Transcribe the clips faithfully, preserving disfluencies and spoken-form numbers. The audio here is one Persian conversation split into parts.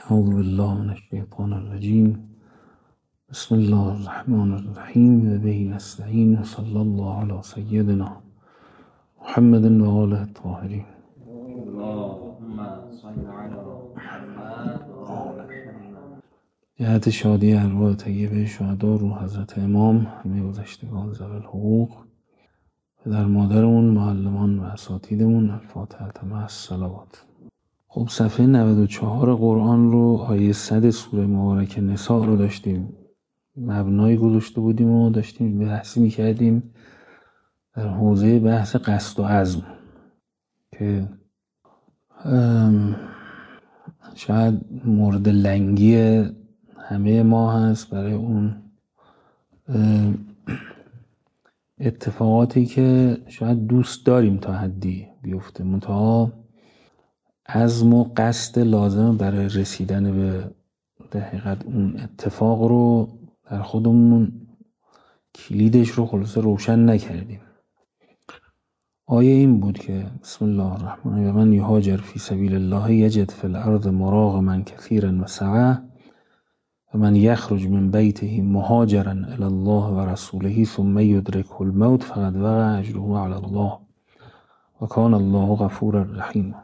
اعوذ بالله من الشیطان الرجیم. بسم الله الرحمن الرحیم و به نستعین. صلی الله علی سیدنا محمد و آله الطاهرین. اللهم صل علی محمد و آل جهت شادی ارواح طیبه شهدا رو حضرت امام، همه گذشتگان ذوی الحقوق، پدر مادرمون، معلمان و اساتیدمون. الفاتحه مع الصلوات. خب صفحه نود و چهار قرآن رو، آیه صد سوره مبارکه نساء رو داشتیم مبنای گذاشته بودیم و داشتیم بحثی میکردیم در حوزه بحث قصد و عزم که شاید مورد لنگی همه ما هست برای اون اتفاقاتی که شاید دوست داریم تا حدی بیفته، منتها عزم و قصد لازم برای رسیدن به دقیقت اون اتفاق رو در خودمون کلیدش رو خلاصه روشن نکردیم. آیه این بود که بسم الله الرحمن الرحیم: و من یهاجر فی سبیل الله یجد فی الارض مراغما کثیرا و سعه و من یخرج من بیته مهاجرا الی الله و رسوله ثم یدرکه الموت فقد وقع اجره علی الله و کان الله غفورا رحیما.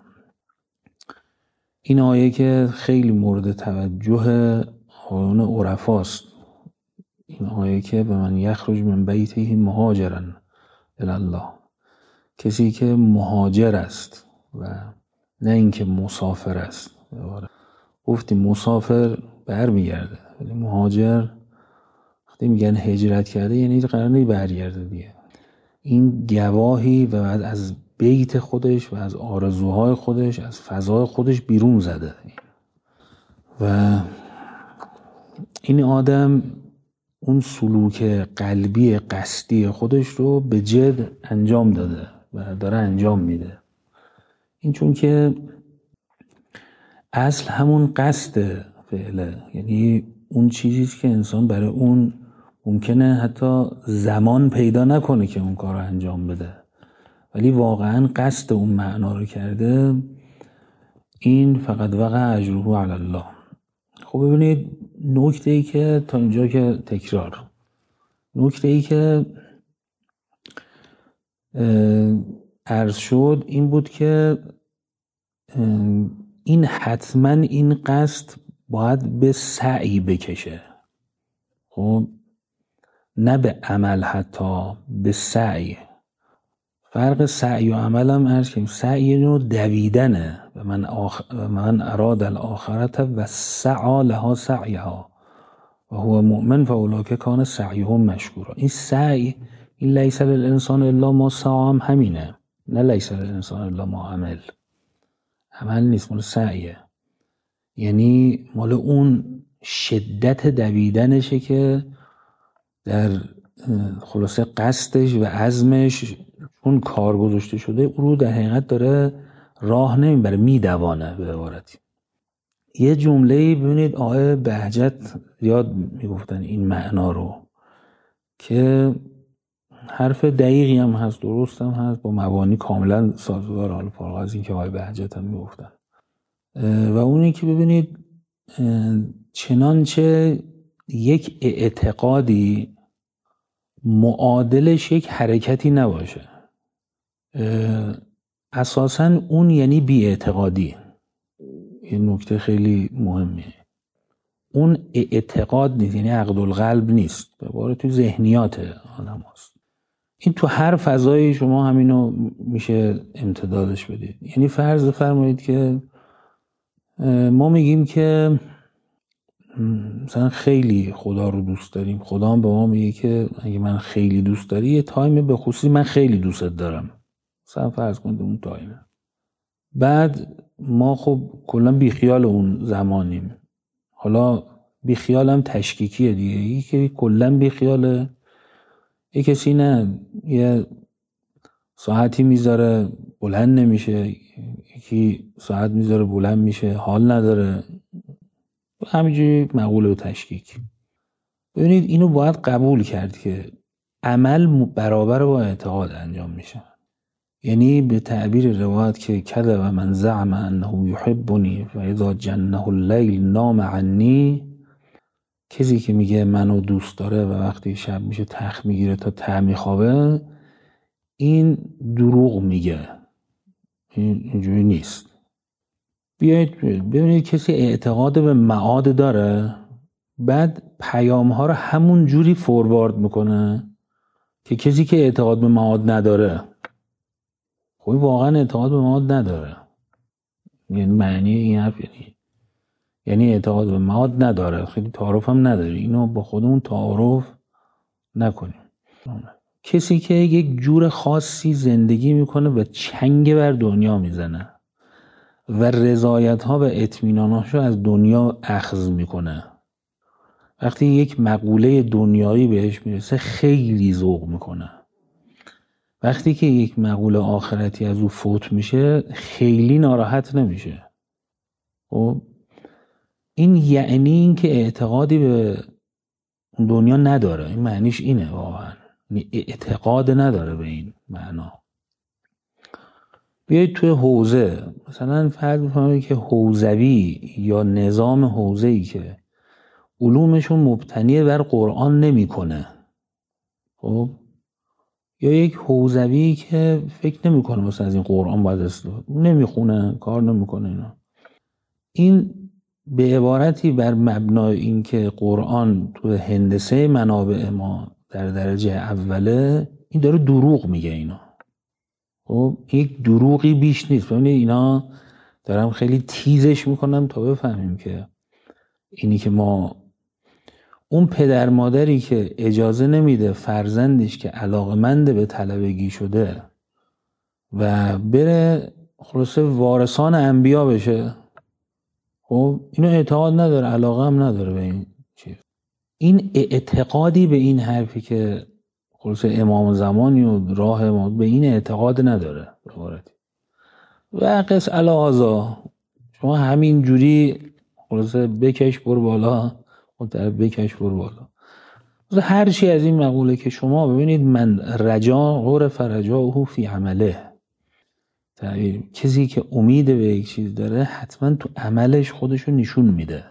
این آیه که خیلی مورد توجه آیون عرفاست، این آیه که به من یخرج من بیته مهاجرا الی الله، کسی که مهاجر است و نه اینکه مسافر است. گفتیم مسافر برمیگرده، ولی مهاجر وقتی میگن هجرت کرده یعنی قرار نیست برگرده دیگه. این گواهی و بعد از بیت خودش و از آرزوهای خودش، از فضای خودش بیرون زده و این آدم اون سلوک قلبی قصدی خودش رو به جد انجام داده و داره انجام میده. این چون که اصل همون قصد فعله، یعنی اون چیزی که انسان برای اون ممکنه حتی زمان پیدا نکنه که اون کار رو انجام بده، ولی واقعا قصد اون معنا رو کرده، این فقط وقع اجره علی الله. خب ببینید نکته ای که تا اینجا که تکرار، نکته ای که عرض شد این بود که این حتما این قصد باید به سعی بکشه، خب نه به عمل، حتی به سعی. فرق سعی و عمل هم عرض کنیم، سعی نوع دویدنه و من, آخ... من اراد الاخرت و سعی لها سعیها و هو مؤمن فاولاک کان سعیهم مشکورا. این سعی، این لیس للانسان الا ما سعی هم همینه، نه لیس للانسان الا ما عمل. عمل نیست، مال سعیه، یعنی مال اون شدت دویدنشه که در خلاصه قصدش و عزمش اون کار گذاشته شده او رو در حقیقت داره راه نمیبره، میدوانه. به عبارتی یه جمله‌ای ببینید آقای بهجت یاد میگفتن این معنا رو که حرف دقیقی هم هست، درست هم هست، با مبانی کاملا سازگار، حالا فارغ از این که آقای بهجت هم میگفتن، و اونی که ببینید چنانچه یک اعتقادی معادلش یک حرکتی نباشه، اساساً اون یعنی بی اعتقادی. این نکته خیلی مهمه، اون اعتقاد نیست، یعنی عقد القلب نیست، به عبارت تو ذهنیات آدم هست. این تو هر فضایی شما همینو میشه امتدادش بدید. یعنی فرض فرمایید که ما میگیم که مثلا خیلی خدا رو دوست داریم، خدا هم به ما میگه که اگه من خیلی دوست داری یه تایم به خصوصی من خیلی دوستت دارم، مثلا فرض کنید اون تایمه. بعد ما خب کلا بیخیال اون زمانیم، حالا بیخیال هم تشکیکیه دیگه، یکی که کلا بیخیاله، یه کسی نه یه ساعتی میذاره بلند نمیشه، یکی ساعت میذاره بلند میشه حال نداره، همینجوری مقوله و تشکیک. ببینید اینو باید قبول کرد که عمل برابر با اعتقاد انجام میشه. یعنی به تعبیر روایت که کذب من زعم انه یحبنی و اذا جنه اللیل نام عنی، کسی که میگه منو دوست داره و وقتی شب میشه تخت میگیره تا ته میخوابه، این دروغ میگه، این اینجوری نیست. بیایید ببینید کسی اعتقاد به معاد داره، بعد پیام ها رو همون جوری فوروارد میکنه که کسی که اعتقاد به معاد نداره. خب واقعا اعتقاد به معاد نداره. یعنی معنی این حرف یعنی یعنی اعتقاد به معاد نداره، خیلی تعارف هم نداره. اینو با خودمون تعارف نکنیم. کسی که یک جور خاصی زندگی میکنه و چنگ بر دنیا میزنه و رضایت ها و اطمیناناشو از دنیا اخذ میکنه، وقتی یک مقوله دنیایی بهش میرسه خیلی ذوق میکنه، وقتی که یک مقوله آخرتی از او فوت میشه خیلی ناراحت نمیشه. خب این یعنی این که اعتقادی به دنیا نداره. این معنیش اینه، واقعا اعتقاد نداره به این معنا. بیایید توی حوزه مثلا فرض بکنید که حوزوی یا نظام حوزه‌ای که علومشون مبتنی بر قرآن نمیکنه، خب یا یک حوزوی که فکر نمیکنه مثلا از این قرآن باید استفاده، نمیخونه، کار نمیکنه، اینا این به عبارتی بر مبنای این که قرآن تو هندسه منابع ما در درجه اوله، این داره دروغ میگه. اینا خب یک دروغی بیش نیست. ببینید اینا دارم خیلی تیزش میکنم تا بفهمیم که اینی که ما اون پدر مادری که اجازه نمیده فرزندش که علاقمند به طلبگی شده و بره خلاصه وارثان انبیا بشه، خب اینو اعتقاد نداره، علاقه هم نداره به این چیز. این اعتقادی به این حرفی که خلاصه امام زمانی و راه امام، به این اعتقاد نداره. و قص الهازا شما همین جوری خلاصه بکش بر بالا، اون طرف بکش بر بالا. هر چی از این مقوله که شما ببینید من رجا عرف رجاؤه فی عمله، کسی که امید به یک چیز داره حتما تو عملش خودشو نشون میده.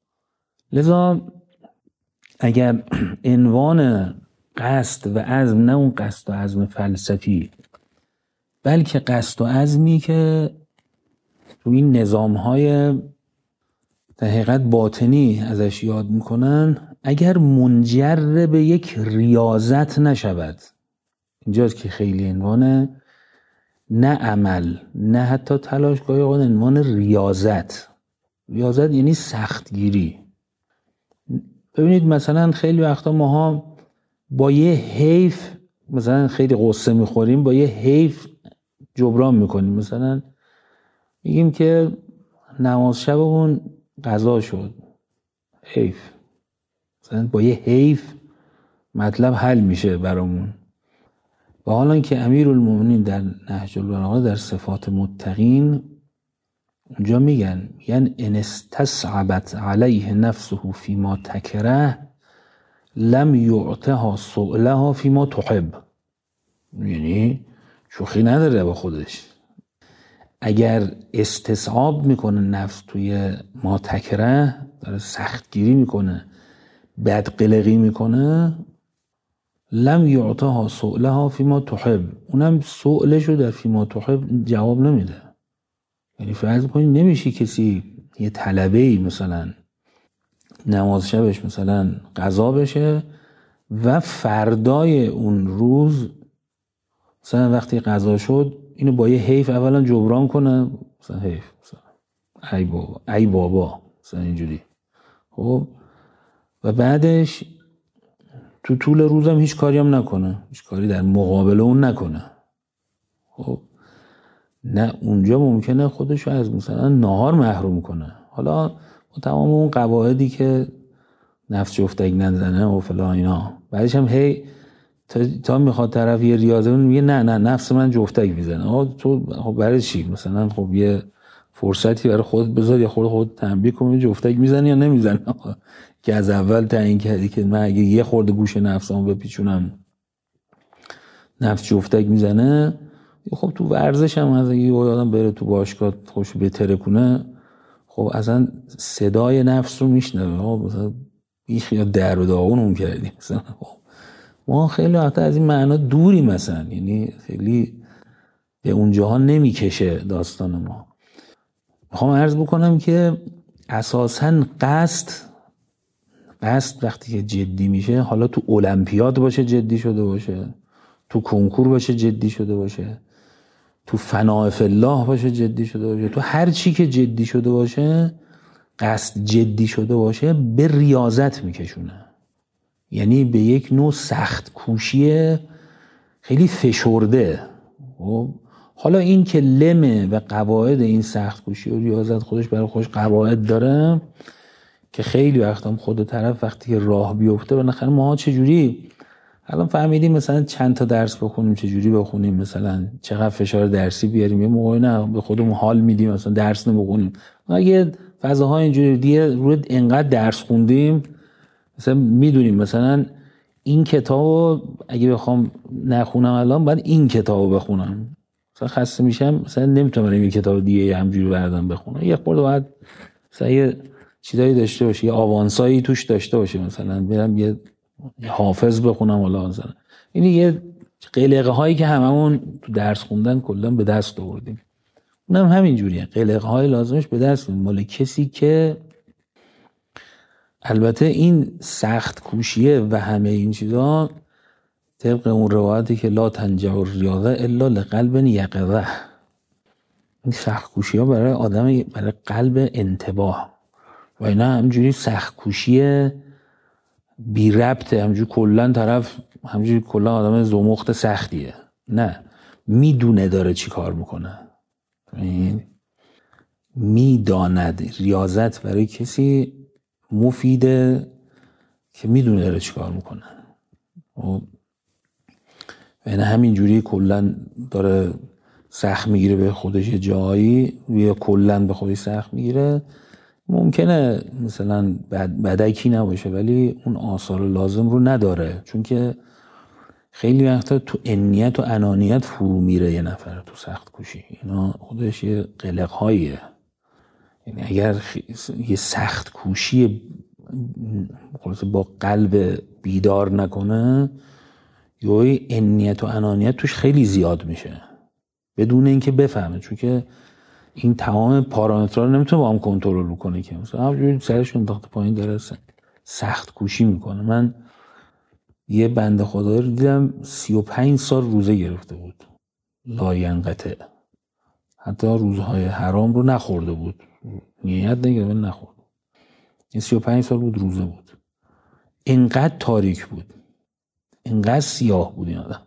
لذا اگر عنوان قصد و عزم، نه اون قصد و عزم فلسفی، بلکه قصد و عزمی که تو این نظام‌های در حقیقت باطنی ازش یاد میکنن، اگر منجر به یک ریاضت نشود، اینجاست که خیلی عنوانه، نه عمل نه حتی تلاش، گاهی اوقات عنوان ریاضت. ریاضت یعنی سختگیری. ببینید مثلا خیلی وقتا ماها با یه حیف مثلا خیلی قصه میخوریم، با یه حیف جبران میکنیم. مثلا میگیم که نماز شبمون قضا شد، حیف. مثلا با یه حیف مطلب حل میشه برامون. و حالا که امیرالمومنین در نهج البلاغه در صفات متقین اونجا میگن، یعنی ان استصعبت علیه نفسه فیما تکره لم یعطها سؤلها فیما تحب. یعنی شوخی نداره با خودش. اگر استصعاب میکنه نفس توی ما تکره، داره سختگیری میکنه، بدقلقی میکنه، لم یعطها سؤلها فیما تحب، اونم سؤلشو در فیما تحب جواب نمیده. یعنی فرض کنید نمیشه کسی یه طلبه‌ای مثلا نماز شبش مثلا قضا بشه و فردای اون روز مثلا وقتی قضا شد اینو با یه حیف اولا جبران کنه، مثلا حیف مثلا ای بابا ای بابا مثلا اینجوری، خب و بعدش تو طول روزم هیچ کاری هم نکنه، هیچ کاری در مقابل اون نکنه. خب نه، اونجا ممکنه خودشو از مثلا نهار محروم کنه. حالا با تمام اون قواعدی که نفس جفتک نزنه و فلان اینا، بعدش هم هی تا, تا میخواد طرف یه ریاضه میگه نه نه نفس من جفتک میزنه. آه تو خب برای چی؟ مثلا خب یه فرصتی برای خودت بذار، یا خود خود تنبیه کن جفتک میزنی یا نمیزنی، که از اول تعیین کردی که من اگه یه خورده گوش نفسمو بپیچونم نفس جفتک میزنه، خب تو ورزش هم از یه آدم بره تو باشگاه خوش بهتره کنه، خب اصلا صدای نفس رو میشنوه، مثلا بیخ یا در و داغونمون کردیم مثلا. ما خیلی حتی از این معنا دوری مثلا، یعنی خیلی به اونجاها نمیکشه داستان ما. میخوام عرض بکنم که اساساً قصد قصد وقتی که جدی میشه، حالا تو المپیاد باشه جدی شده باشه، تو کنکور باشه جدی شده باشه، تو فناء فی الله باشه جدی شده باشه، تو هر چی که جدی شده باشه، قصد جدی شده باشه، به ریاضت میکشونه. یعنی به یک نوع سخت کوشی خیلی فشرده. حالا این که لمه و قواعد این سخت کوشی و ریاضت خودش برای خودش قواعد داره که خیلی وقتا خود طرف وقتی که راه بیفته، بالاخره ما چجوری الان فهمیدیم مثلا چند تا درس بخونیم، چجوری بخونیم، مثلا چقدر فشار درسی بیاریم، یه موقعی نه به خودمون حال میدیم مثلا درس نمیخونیم. اگه فضاها اینجوری دیگه رو انقدر درس خوندیم، مثلا میدونیم مثلا این کتابو اگه بخوام نخونم الان باید این کتابو بخونم، مثلا خسته میشم مثلا نمیتونم این کتاب دیگه همجوری بردم بخونم، یه خورده باید مثلا یه چیزایی داشته باشه، یه آوانسایی توش داشته باشه، مثلا برم یه حافظ بخونم حالا مثلا. این یه قلقه هایی که هممون تو درس خوندن کلا به دست آوردیم، اونم همین جوریه، قلقه های لازمش به دست میاد مال کسی که البته این سخت کوشیه و همه این چیزا طبق اون روایتی که لا تنجح الریاضه الا لقلب یقظه، این سخت کوشی ها برای آدم، برای قلب انتباه، و اینا همجوری سخت کوشی بی ربطه، همجوری کلن طرف همجوری کلن آدم زمخت سختیه، نه، میدونه داره چی کار میکنه، میداند. ریاضت برای کسی مفیده که میدونه داره چی کار میکنه، یعنی همینجوری کلن داره سخت میگیره به خودش یه جایی، یا کلن به خودش سخت میگیره، ممکنه مثلا بد بدکی نباشه ولی اون آثار لازم رو نداره، چون که خیلی وقتا تو انیت و انانیت فرو میره یه نفر تو سخت کوشی، اینا خودش یه قلق هاییه. یعنی اگر یه سخت کوشی با قلب بیدار نکنه، یا انیت و انانیت توش خیلی زیاد میشه بدون اینکه بفهمه، چون که این تمام پارامترها رو نمیتونه با هم کنترل کنه که مثلا همونجوری سرش انداخته پایین داره سخت کوشی میکنه. من یه بنده خدا رو دیدم سی و پنج سال روزه گرفته بود لاینقطع، حتی روزهای حرام رو نخورده بود، نیت نگرفت ولی نخورد، این سی و پنج سال بود روزه بود، اینقدر تاریک بود، اینقدر سیاه بود این آدم.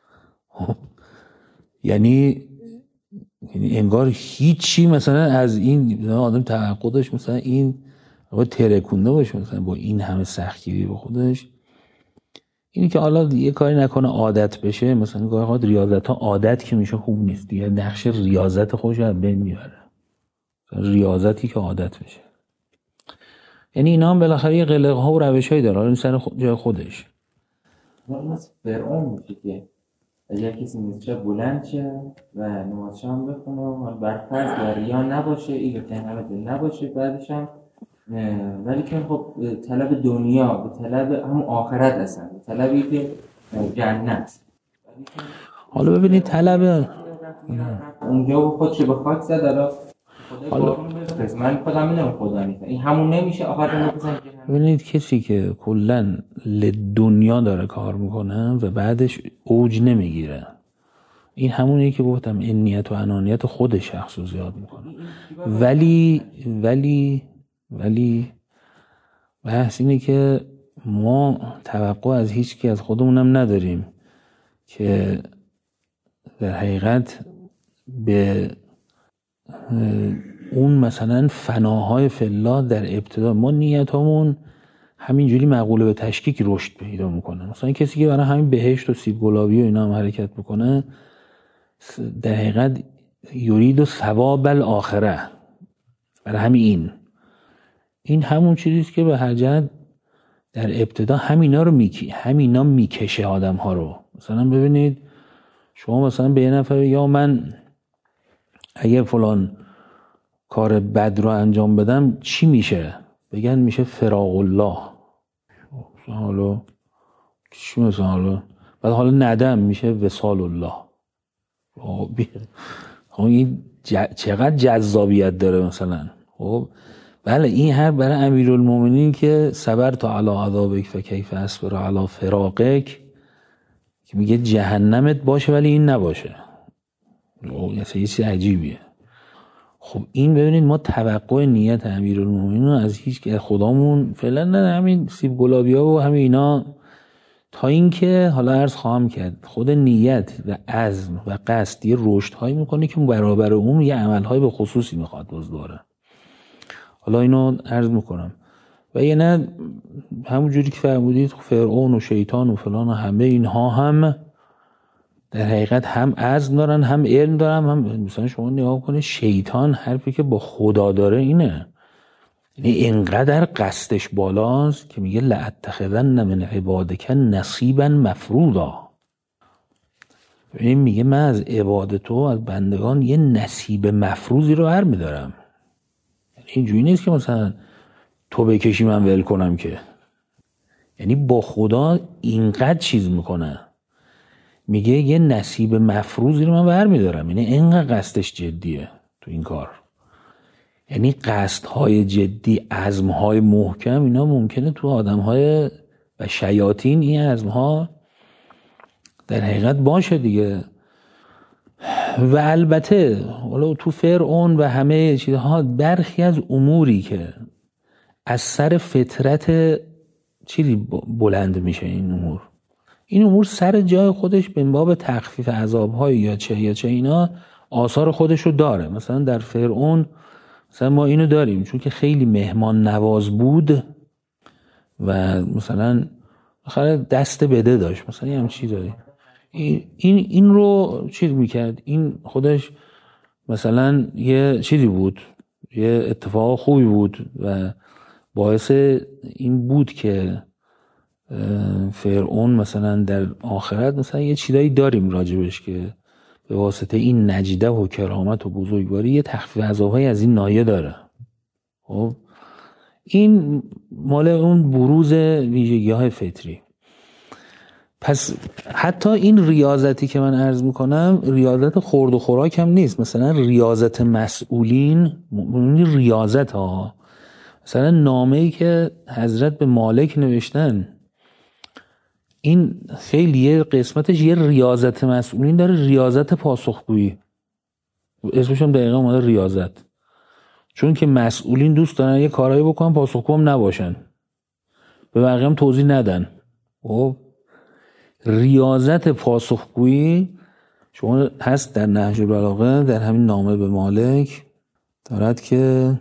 یعنی یعنی انگار هیچی مثلا از این آدم توقع داشت مثلا این آقا ترکونده باشه مثلا با این همه سختگیری به خودش. اینی که حالا یه کاری نکنه عادت بشه، مثلا گاهی اوقات ریاضت ها عادت که میشه خوب نیست دیگه، نقش ریاضت خودش رو بین میبره، ریاضتی که عادت بشه. یعنی اینا هم بالاخره یه قلقه ها و روش هایی داره، حالا سر خود جای خودش. مثل فرعون میشه که اگر کسی میشه بلند شه و نمازش هم بخونه، برفرض و ریا نباشه، این به تنهمت نباشه، بعدش هم ولی که خب طلب دنیا، به طلب همون آخرت هستن، به طلبی که جنت. حالا ببینید طلب اونجا خودش به خاک زد، حالا من خودم میدونم خدا نیست، این همون نمیشه آخرت میپسن. ببینید کسی که کلن لدنیا داره کار میکنه و بعدش اوج نمیگیره، این همونیه که گفتم انیت و انانیت خود شخص رو زیاد میکنه. ولی ولی ولی بحث اینه که ما توقع از هیچ کی از خودمونم نداریم که در حقیقت به اون مثلا فناهای فی الله در ابتدا، ما نیتامون همینجوری مقوله به تشکیک رشد پیدا میکنه. مثلا کسی که برای همین بهشت و سیب گلابی و اینا هم حرکت بکنه، در حقیقت یرید و ثواب الاخره، برای همین این این همون چیزیست که به هر جهت در ابتدا همینا رو میکی همینا میکشه آدم ها رو. مثلا ببینید شما مثلا به یه نفر یا من اگه فلان کار بد رو انجام بدم چی میشه؟ بگن میشه فراق الله. حالا چی مثلا حالا بعد حالا ندم میشه وصال الله. خب این چقدر جذابیت داره مثلا. خب بله این هر برای امیرالمومنین که صبرت علی عذابک فکیف اصبر علی فراقک که میگه جهنمت باشه ولی این نباشه. یه چیز عجیبیه. خب این ببینید ما توقع نیت امیرالمومنین رو از هیچ که خدامون فعلا نه، همین سیب گلابیا و همین اینا، تا اینکه حالا عرض خواهم کرد خود نیت و عزم و قصد یه رشدهایی میکنه که برابر اون یه عملهای به خصوصی میخواد بازداره. حالا اینو عرض میکنم و یه نه همون جوری که فرمودید فرعون و شیطان و فلان و همه اینها هم در حقیقت هم عزم دارن هم علم دارن. هم مثلا شما نگاه کنید شیطان حرفی که با خدا داره اینه، یعنی اینقدر قصدش بالاست که میگه لأتخذن من عبادک نصیبا مفروضا. یعنی میگه من از عبادت تو از بندگان یه نصیب مفروضی رو هر میدارم. یعنی اینجوری نیست که مثلا تو بکشی من ول کنم که، یعنی با خدا اینقدر چیز میکنه، میگه یه نصیب مفروضی رو من بر میدارم. یعنی اینقدر قصدش جدیه تو این کار. یعنی قصدهای جدی، عزمهای محکم، اینا ممکنه تو آدمهای و شیاطین این عزمها در حقیقت باشه دیگه. و البته حالا تو فرعون و همه چیزها برخی از اموری که از سر فطرت چیزی بلند میشه، این امور این امور سر جای خودش به باب تخفیف عذابهای یا چه یا چه اینا آثار خودش رو داره. مثلا در فرعون مثلا ما اینو داریم چون که خیلی مهمان نواز بود و مثلا آخر دست بده داشت، مثلا یه هم چی داری این این رو چیز میکرد. این خودش مثلا یه چیزی بود، یه اتفاق خوبی بود و باعث این بود که فرعون مثلا در آخرت مثلا یه چیزایی داریم راجبش که به واسطه این نجده و کرامت و بزرگواری یه تخفیف عذاب‌های از این نایه داره. خب این مال اون بروز ویژگی‌های فطری. پس حتی این ریاضتی که من عرض میکنم ریاضت خورد و خوراک هم نیست. مثلا ریاضت مسئولین، ریاضت ها مثلا نامه‌ای که حضرت به مالک نوشتن، این خیلی یه قسمتش یه ریاضت مسئولین داره، ریاضت پاسخگویی، اسمش هم دقیقا اومده ریاضت، چون که مسئولین دوست دارن یه کارایی بکنن پاسخگو هم نباشن، به بقیه هم توضیح ندن. خب ریاضت پاسخگویی شما هست در نهج البلاغه، در همین نامه به مالک دارد که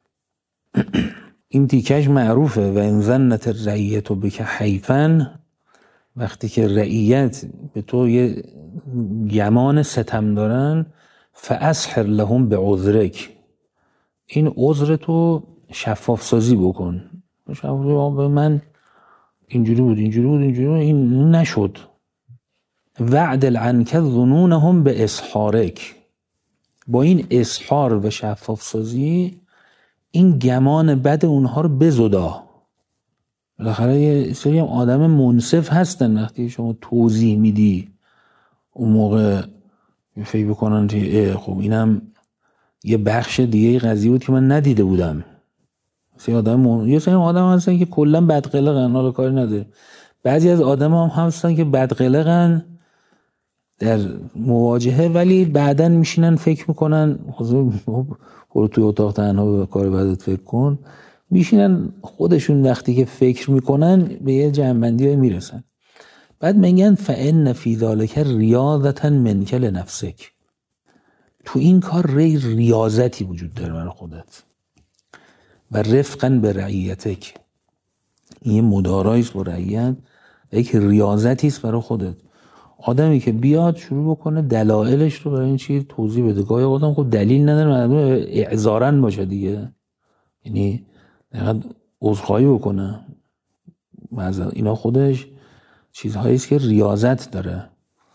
این تیکش معروفه و این ظنت الرعیت بک حیفن، وقتی که رعیت به تو یه گمان ستم دارن فاسحر لهم بعذرک، این عذر تو شفاف سازی بکن. شفاف به من اینجوری بود اینجوری بود اینجوری بود این نشد. وعدل عنک ظنونهم به اسحارک، با این اسحار و شفاف سازی این گمان بد اونها رو بزدا. بالاخره یه سری آدم منصف هستن، وقتی شما توضیح میدی اون موقع فکر بکنن که خب اینم یه بخش دیگه قضیه بود که من ندیده بودم. سری آدم من... یه سری آدم هستن که کلا بدقلقن، حالا کاری نداره. بعضی از آدم هم هستن که بدقلقن در مواجهه، ولی بعدن میشینن فکر میکنن برو توی اتاق تنها به کار بدت فکر کن، میشینن خودشون وقتی که فکر میکنن به یه جمع‌بندی های میرسن. بعد میگن فإن فی ذلک ریاضة منک لنفسک، تو این کار ری ریاضتی وجود داره برای خودت و رفقا به رعیتک، این مدارایی است با رعیت و یک ریاضتی است برای خودت. آدمی که بیاد شروع بکنه دلایلش رو برای این چیز توضیح بده، گاهی آدم خود دلیل نداره مردم اعذارن باشه دیگه، یعنی نقد عذرخواهی بکنه، اینا خودش چیزهایی است که ریاضت داره.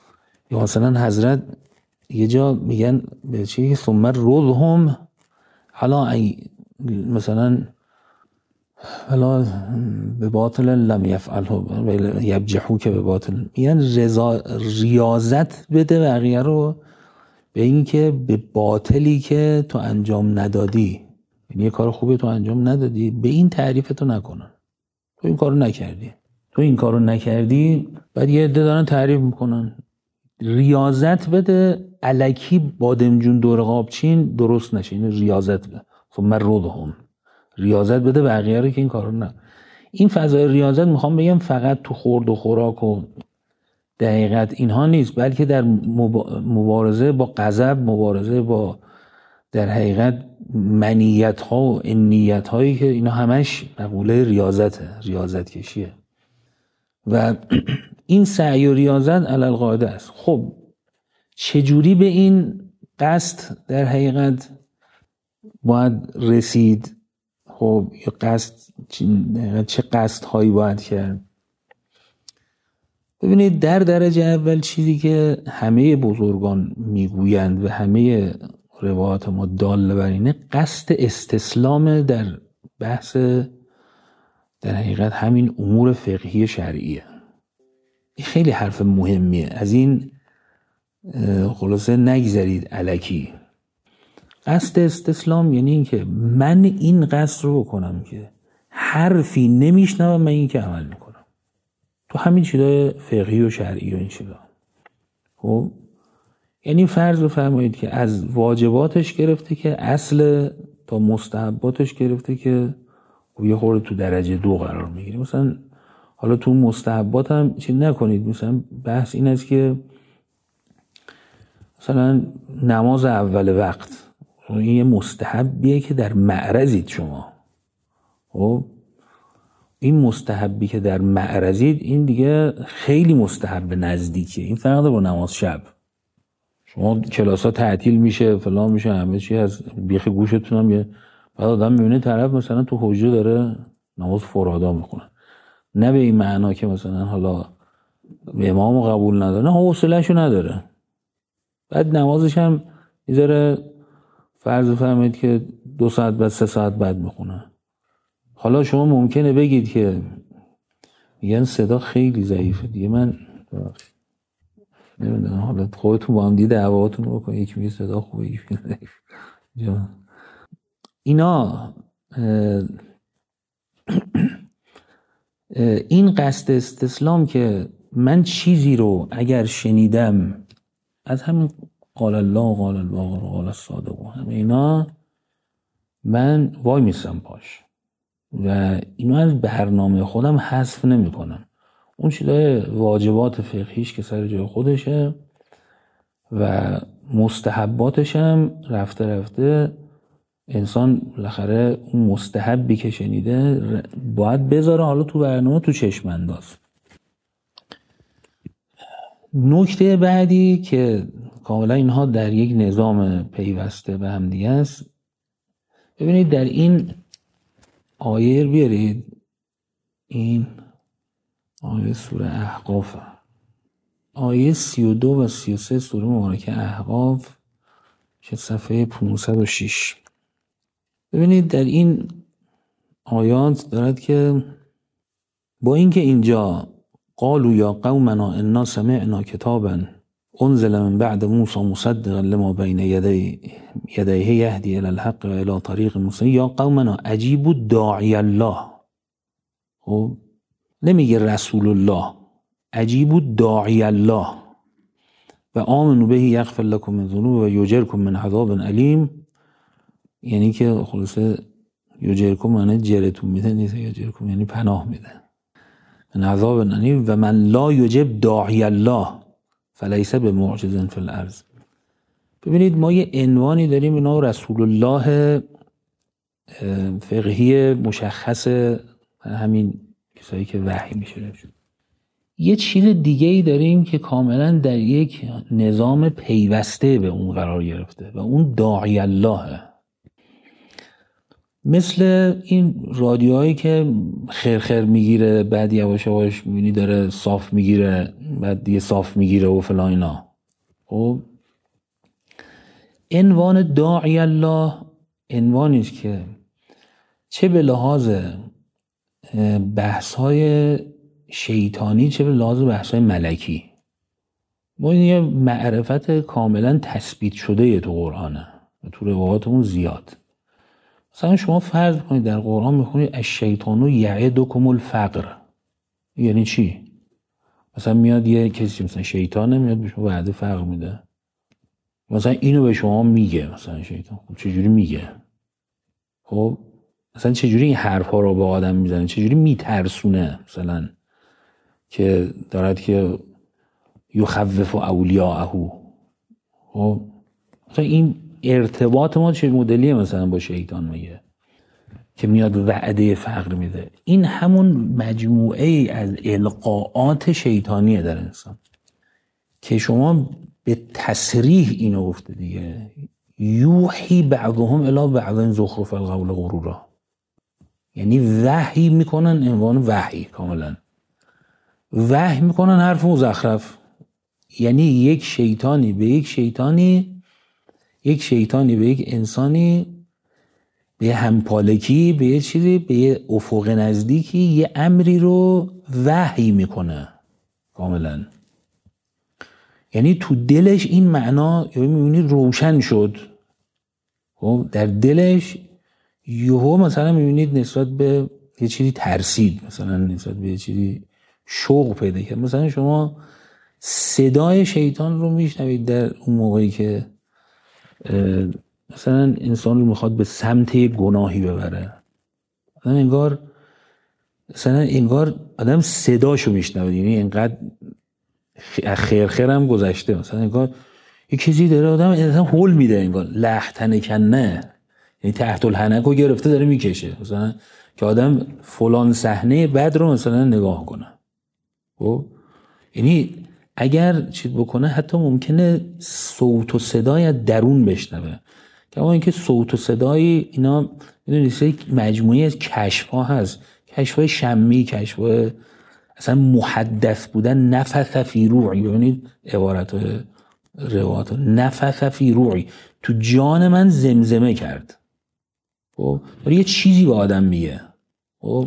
یا مثلا حضرت یه جا میگن به چی ثم رضهم حالا ای مثلا حالا به باطل لم یفعله یبجحو که به باطل میگن رضا ریاضت بده بقیه رو به این که به باطلی که تو انجام ندادی، یعنی یه کار خوبی تو انجام ندادی به این تعریف تو نکنن، تو این کارو نکردی تو این کارو نکردی بعد یه عده دارن تعریف میکنن. ریاضت بده الکی بادمجون دور قابچین درست نشه، این ریاضت بده. ثم رضهم ریاضت بده بقیه رو که این کارو نه. این فضای ریاضت میخوام بگم فقط تو خورد و خوراک و دقیقت اینها نیست، بلکه در مبارزه با غضب، مبارزه با در حقیقت منیت ها و انیت هایی که اینا همش مقوله ریاضته، ریاضت کشیه و این سعی و ریاضت علی القاعده است. خب چجوری به این قصد در حقیقت باید رسید؟ خب یا قصد چه قصد هایی باید کرد؟ ببینید در درجه اول چیزی که همه بزرگان میگویند و همه روایات ما داله بر اینه قصد استسلام در بحث در حقیقت همین امور فقهی شرعیه. این خیلی حرف مهمیه، از این خلاصه نگذرید الکی. قصد استسلام یعنی این که من این قصد رو بکنم که حرفی نمیشنوم من این که عمل میکنم تو همین چیزای فقهی و شرعی و این چیزا. خب یعنی فرض بفرمایید که از واجباتش گرفته که اصل تا مستحباتش گرفته که یه خورده تو درجه دو قرار میگیره. مثلا حالا تو مستحبات هم چی نکنید، مثلا بحث این است که مثلا نماز اول وقت این یه مستحبیه که در معرضید شما. خب این مستحبی که در معرضید این دیگه خیلی مستحب نزدیکه، این فرق داره با نماز شب. شما کلاسا تعطیل میشه فلان میشه همه چی از بیخ گوشتون هم یه بعد آدم میبینه طرف مثلا تو حجره داره نماز فرادا میخونه، نه به این معنا که مثلا حالا امامو قبول نداره، نه حوصله‌شو نداره، بعد نمازش هم میذاره فرض فرمایید که دو ساعت بعد سه ساعت بعد میخونه. حالا شما ممکنه بگید که میگن صدا خیلی ضعیفه دیگه، من نمیدونم حالا خودتون با هم دیگه دعواتون رو بکنید، یکی میگه صدا خوبه یکی میگه ضعیف. اینا این قصد استسلام که من چیزی رو اگر شنیدم از همین قال الله قال الباقر قال الصادق و همه اینا من وای میستم پاش و اینو از برنامه خودم حذف نمی کنم. اون چیزای واجبات فقهیش که سر جای خودشه و مستحباتش هم رفته رفته انسان بالاخره اون مستحبی که شنیده باید بذاره حالا تو برنامه تو چشم انداز. نکته بعدی که کاملا اینها در یک نظام پیوسته به هم دیگه است، ببینید در این آیه بیارید، این آیه سوره احقاف، آیه سی و دو و سی و سه سوره مبارکه احقاف که صفحه پانصد و شش. ببینید در این آیات دارد که با اینکه اینجا قالوا یا قومنا انا سمعنا کتابا انزل من بعد موسی مصدقا لما بین یدی یدیه یهدی الی الحق و الی طریق مستقیم یا قومنا اجیبوا داعی الله. خب نمیگه رسول الله، اجیبوا داعی الله و آمنوا به یغفر لكم من ذنوب و یجرکم من عذاب علیم. یعنی که خلاصه یجرکم معنی جرتون میده نیست، یجرکم یعنی پناه میده من عذاب علیم و من لا یجب داعی الله فلیس بمعجز فی الارض. ببینید ما یه عنوانی داریم اینا رسول الله فقهی مشخص همین کسایی که وحی میشه. یه چیز دیگه ای داریم که کاملا در یک نظام پیوسته به اون قرار گرفته و اون داعی اللهه. مثل این رادیوهایی که خرخر میگیره بعد یواش یواش میبینی داره صاف میگیره بعد دیگه صاف میگیره و فلان اینا. خب عنوان داعی الله عنوانی است که چه به لحاظ بحث‌های شیطانی چه به لحاظ بحث‌های ملکی، ما یه معرفت کاملا تثبیت شده تو قرآنه و تو روایاتمون زیاد. مثلا شما فرض کنید در قرآن میخونید الشیطان یعدکم الفقر، یعنی چی؟ مثلا میاد یه کسی مثلا شیطانه میاد به شما وعده فقر میده، مثلا اینو به شما میگه مثلا شیطان. خب چجوری میگه؟ خب مثلا چجوری این حرفا رو به آدم میزنه؟ چجوری میترسونه مثلا که دارد که یخوف اولیاءه؟ خب مثلا این ارتباط ما چه مدلیه مثلا با شیطان میگه که میاد وعده فقر میده؟ این همون مجموعه ای از القاءات شیطانیه در انسان که شما به تصریح اینو گفته دیگه، یوحی بعضهم الی بعض زخرف القول غرورا، یعنی وحی میکنن، عنوان وحی کاملا وحی میکنن حرف مزخرف. یعنی یک شیطانی به یک شیطانی یک شیطانی به یک انسانی به همپالکی به یه چیزی به یه افق نزدیکی یه امری رو وحی میکنه کاملا. یعنی تو دلش این معنا میبینید روشن شد، خب در دلش یهو مثلا میبینید نسبت به یه چیزی ترسید، مثلا نسبت به یه چیزی شوق پیدا کرد. مثلا شما صدای شیطان رو میشنوید در اون موقعی که مثلا انسان رو میخواد به سمت گناهی ببره، مثلا انگار مثلا انگار آدم صداشو میشنوه، یعنی اینقدر خیر خیر هم گذشته، مثلا انگار یه کسی داره آدم مثلا هول میده، انگار لحتن کنه، یعنی تحت الحنک رو گرفته داره میکشه، مثلا که آدم فلان صحنه بد رو مثلا نگاه کنه. خب یعنی اگر چیز بکنه حتی ممکنه صوت و صدای درون بشنوه، که اما اینکه صوت و صدای اینا میدونید یک مجموعه از کشف‌ها هست، کشف‌های شمی، کشف‌های اصلا محدث بودن. نفث فی روعی، ببینید عبارت روایات، نفث فی روعی، تو جان من زمزمه کرد. خب یه چیزی به آدم میگه. خب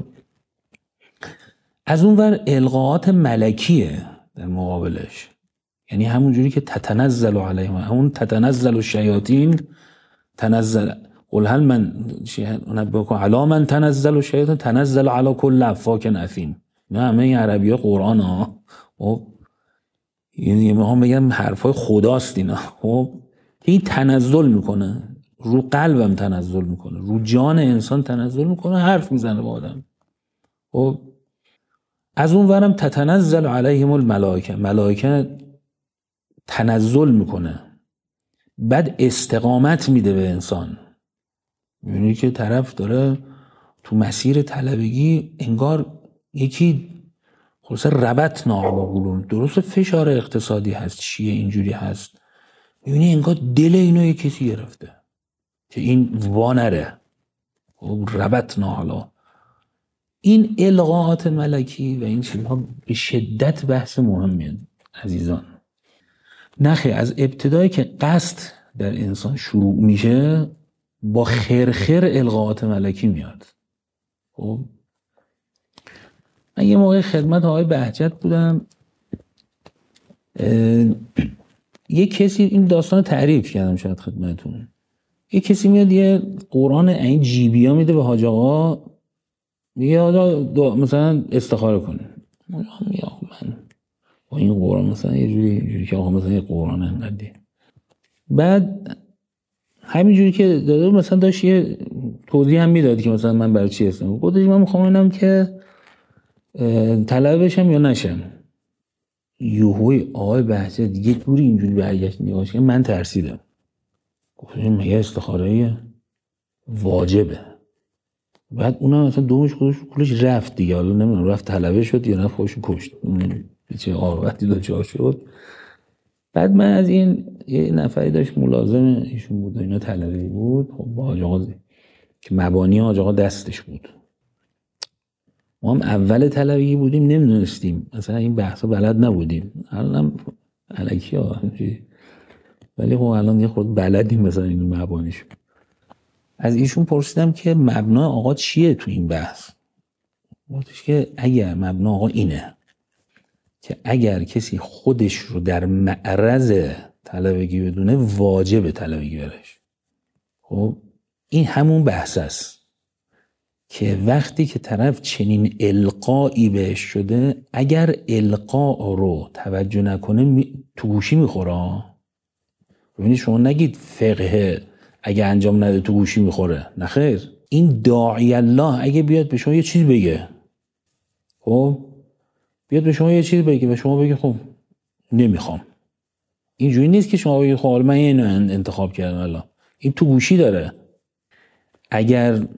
از اون ور القاءات ملکیه در مقابلش، یعنی همون جوری که تتنزل علیهم، همون تتنزل الشیاطین، تنزل قل هل من نبئکم علی من تنزل الشیاطین تنزل علی کل افاک اثیم. نه همه این عربی ها قرآن ها، خب یعنی ما هم بگم حرفای خداست اینا. خب این تنزل میکنه رو قلبم، تنزل میکنه رو جان انسان، تنزل میکنه، حرف میزنه با آدم. خب از اون ورم تتنزل علیهم الملائکه، ملائکه تنزل میکنه، بعد استقامت میده به انسان. میبینی که طرف داره تو مسیر طلبگی انگار یکی خلاص ربط ناقلون، درست فشار اقتصادی هست چیه اینجوری هست، میبینی انگار دل اینو یه کسی گرفته که این وانره، ربط ناقلا. این القاءات ملکی و این چیزها به شدت بحث مهمیه عزیزان. نخی از ابتدایی که قصد در انسان شروع میشه با خیر خیر القاءات ملکی میاد. خب من یه موقع خدمت آقای بهجت بودم، یه کسی این داستان تعریف کردم شاید خدمتون، یه کسی میاد یه قرآن این جیبی ها میده به حاج آقا، میگه آقا مثلا استخاره کنه، میگه من با این قرآن مثلا یه جوری جوری که آقا مثلا یه قرآن انقدی. بعد همینجوری که داده مثلا داشت یه توضیح هم میداد که مثلا من برای چی هستم، خودش من میخوام اینم که طلب بشم یا نشم. یوهوی آقای بحثه دیگه جوری اینجوری برگشت نگاهش که من ترسیدم، گفتم مگه استخاره واجبه؟ بعد اونم مثلا دومش خودش کلش رفت دیگه، حالا نمیدونم رفت طلبه شد یا نه خودش کشت، چه آقابتی دو شد. بعد من از این یه نفری داشت ملازم ایشون بود و اینا طلبه بود، خب با حاج آقا که مبانی حاج آقا دستش بود، ما هم اول طلبگی بودیم نمیدونستیم مثلا این بحثا بلد نبودیم، الانم الکی ها ولی خب الان یه خود بلدیم مثلا اینو مبانیش. از ایشون پرسیدم که مبنای آقا چیه تو این بحث؟ گفتش که اگر مبنا آقا اینه که اگر کسی خودش رو در معرض طلبگی بدونه واجب طلبگی برش. خب این همون بحث است که وقتی که طرف چنین القایی بهش شده، اگر القا رو توجه نکنه می... تو گوشی میخوره. ببینید شما نگید فقه اگه انجام نده تو گوشی میخوره، نه خیر. این داعی الله اگه بیاد به شما یه چیز بگه، خب بیاد به شما یه چیز بگه و شما بگید خب نمیخوام، اینجوری نیست که شما بگید خب من اینو انتخاب کردم الان، این تو گوشی داره. اگر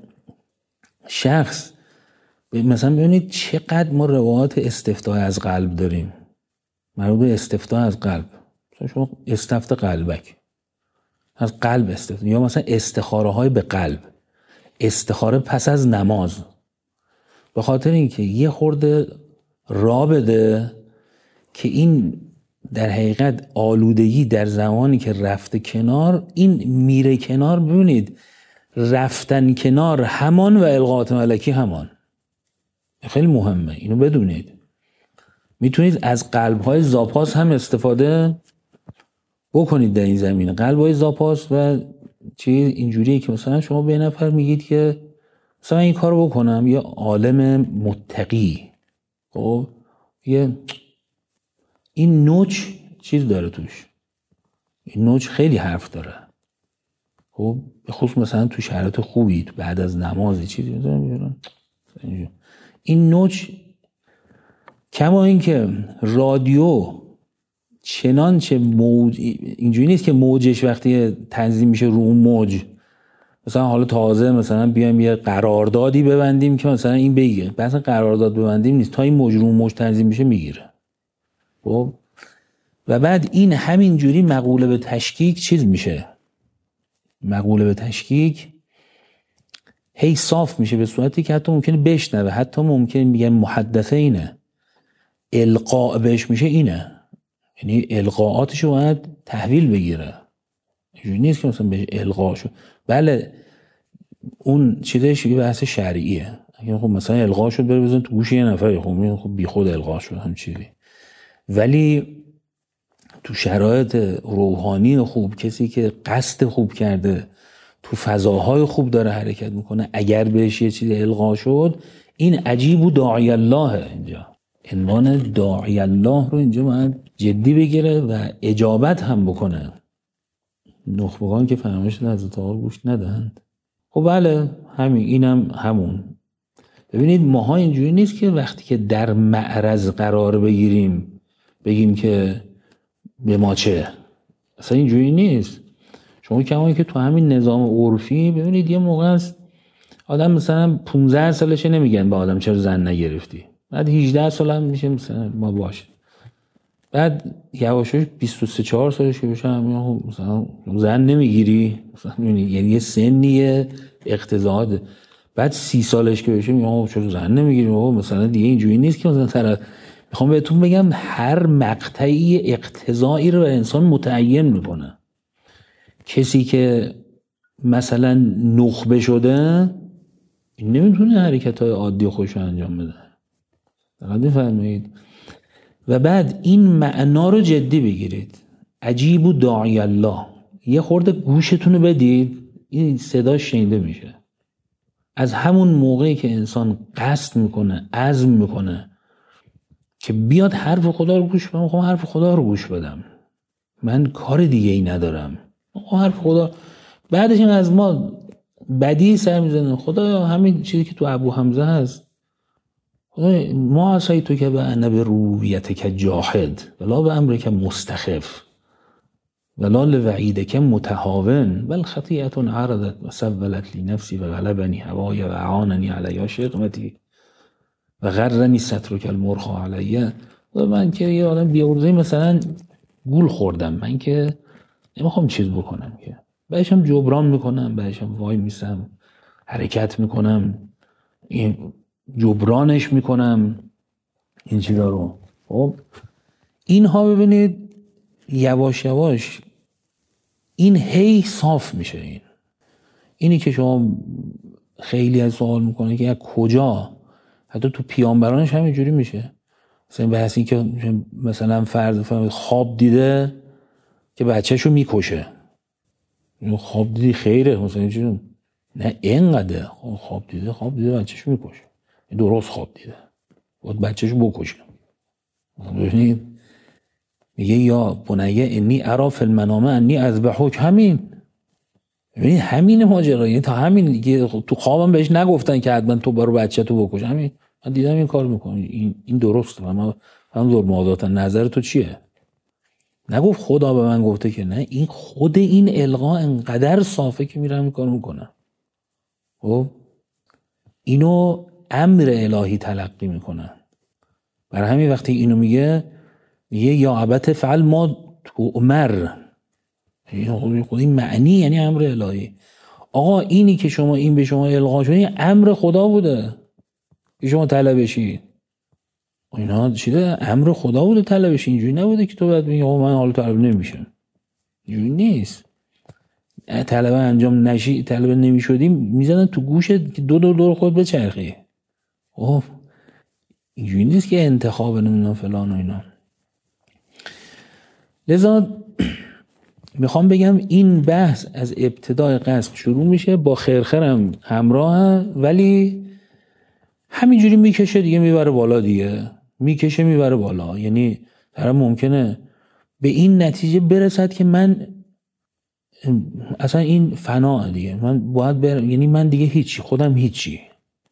شخص مثلا ببینید چقدر ما روایات استفتاء از قلب داریم، مربوط به استفتاء از قلب، مثلا شما استفت قلبک، از قلب استفتاء، یا مثلا استخاره های به قلب، استخاره پس از نماز، به خاطر اینکه یه خورده را بده که این در حقیقت آلودگی در زمانی که رفته کنار، این میره کنار. ببینید رفتن کنار همان و القاءات ملکی همان، خیلی مهمه اینو بدونید. میتونید از قلب‌های زاپاس هم استفاده بکنید در این زمینه. قلب‌های زاپاس و چیز اینجوریه که مثلا شما به نفر میگید که مثلا این کارو بکنم، یا عالم متقی، خب یه این نوچ چیز داره توش، این نوچ خیلی حرف داره، خب به خصوص مثلا تو شرایط خوبی، تو بعد از نمازی چیزی میذارن این نوچ. کما این که رادیو چنانچه موج اینجوری نیست که موجش وقتی تنظیم میشه رو اون موج، مثلا حالا تازه مثلا بیایم یه قراردادی ببندیم که مثلا این بگیره، بس قرارداد ببندیم نیست، تا این موج رو اون موج تنظیم میشه میگیره. خب و بعد این همین جوری مقوله به تشکیک چیز میشه، مقوله به تشکیک هی صاف میشه به صورتی که حتی ممکنه بشنوه، حتی ممکنه میگن محدثه اینه، القاء بهش میشه اینه، یعنی القاءاتش رو باید تحویل بگیره، اینجوری نیست که مثلا بهش القاء شد. بله اون چیزش یه بحث شرعیه، اگه خب مثلا القاء شد بره بزن تو گوش یه نفر، خب خب بی خود القاء شد هم چیزی. ولی تو شرایط روحانی خوب، کسی که قصد خوب کرده، تو فضاهای خوب داره حرکت میکنه، اگر بهش یه چیز القا شد، این عجیب و داعی الله، اینجا عنوان داعی الله رو اینجا باید جدی بگیره و اجابت هم بکنه. نخبگان که فرمایش حضرت آقا گوش ندهند. خب بله همین، اینم همون. ببینید ماها اینجوری نیست که وقتی که در معرض قرار بگیریم بگیم که به ما چه، اصلا اینجوری نیست. شما کمایی که تو همین نظام عرفی ببینید یه موقع است آدم مثلا پانزده سالشه نمیگن به آدم چرا زن نگرفتی، بعد هجده سال هم میشه مثلا ما باشه، بعد یواشاش بیست و سه چهار سالشه بشه هم مثلا زن نمیگیری، مثلا یعنی یه سنیه اقتضاعات. بعد سی سالش که بشه میگم چرا زن نمیگیری، مثلا دیگه اینجوری نیست که مثلا طرف. میخوام بهتون بگم هر مقطعی اقتضایی رو به انسان متعین میکنه. کسی که مثلا نخبه شده این نمیتونه حرکت‌های عادی خوش انجام بده، دقت بفرمایید. و بعد این معنا رو جدی بگیرید، عجیب و داعی الله، یه خورده گوشتون رو بدید این صدا شنیده میشه. از همون موقعی که انسان قصد میکنه، عزم میکنه که بیاد حرف خدا رو گوش بدم، خب حرف خدا رو گوش بدم، من کار دیگه ای ندارم، خب حرف خدا. بعدش این از ما بدی سر میزنه، خدا همین چیزی که تو ابو حمزه هست، خدا ما عصای تو که به انا به رویت که جاحد ولا به امر که مستخف ولا لوعید که متهاون بل خطیعتون عرضت و سولت لی نفسی و غلبنی هوای و اعاننی علیه شقمتی و غرنی سترک المرخا علیه. و من که یه آدم بیارزهی مثلا گول خوردم، من که نمیخوام چیز بکنم، که بعدشم جبران میکنم، بعدشم وای میسم حرکت میکنم، این جبرانش میکنم این چیزا رو. خب اینها ببینید یواش یواش این هی صاف میشه. این اینی که شما خیلی از سوال میکنه که از کجا، حتی تو پیامبرانش هم اینجوری میشه. مثلا بحث این که مثلا فرض خواب دیده که بچهشو میکشه، خواب دیدی خیره مثلا چون نه اینقدر خواب دیده خواب دیده بچهشو میکشه، درست خواب دیده باید بچهشو بکشه. ببینید میگه یا بنیه انی ارا فی المنام انی اذبحک، همین ببینید همین ماجرا، تا همین دیگه تو خوابم بهش نگفتن که حتما تو برو بچه‌تو بکش، همین من دیدم این کار میکنی، این این درسته، من هم دور موضوعات نظر تو چیه؟ نگفت خدا به من گفته که نه، این خود این القا انقدر صافه که میرم این کارو میکنم. خب اینو امر الهی تلقی میکنن. برای همین وقتی اینو میگه میگه یا ابت فعل ما تؤمر، خود این معنی یعنی امر الهی. آقا اینی که شما این به شما القا شده این امر خدا بوده که شما طلبشی، اینا چیه؟ امر خدا بوده طلبشی، اینجوری نبوده که تو بعد بگی آقا من حالا طلب نمیشم. اینجوری نیست. طلب انجام نشی، طلب نمیشدیم میزنن تو گوشت که دو دور دور خود بچرخی. خب اینجوری نیست که انتخاب نمیدونم فلان و اینا. لذا میخوام بگم این بحث از ابتدای قصد شروع میشه، با خیرخرم همراه، ولی همینجوری میکشه دیگه، میبره بالا دیگه، میکشه میبره بالا. یعنی طرف ممکنه به این نتیجه برسد که من اصلا این فنا دیگه، من باید برم، یعنی من دیگه هیچی، خودم هیچی،